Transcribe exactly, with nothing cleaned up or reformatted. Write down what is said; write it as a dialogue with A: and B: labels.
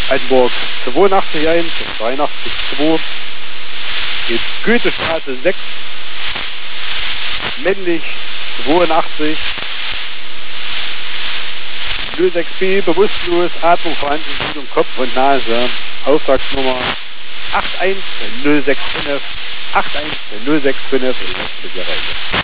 A: Altenburg zweiundachtzig eins und dreiundachtzig zwei. Geht Goethestraße sechs. Männlich zweiundachtzig. null sechs B, bewusstlos, Atmung vorhanden, Blutung, Kopf und Nase. Auftragsnummer acht eins null sechs fünf, acht eins null sechs fünf, letzte Geräte.